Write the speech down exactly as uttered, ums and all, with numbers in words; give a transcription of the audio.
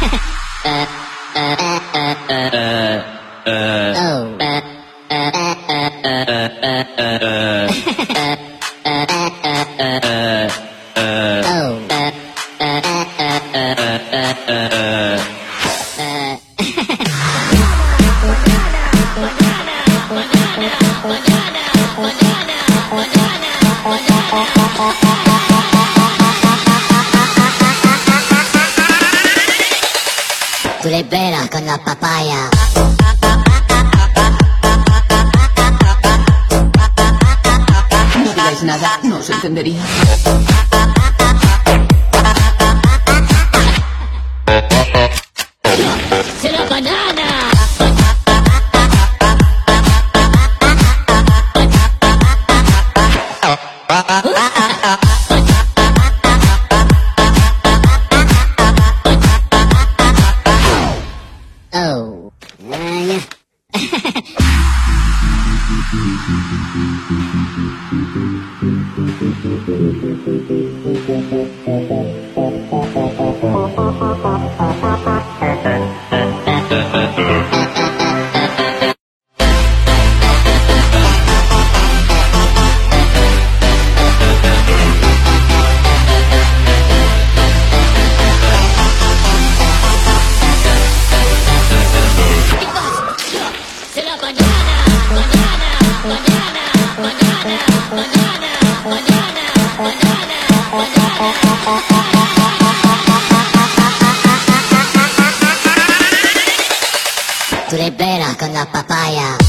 Tú le pelas con la papaya. No digáis nada, no os entendería. ¡Se la banana! Oh. Uh, Tú le pelas con la papaya.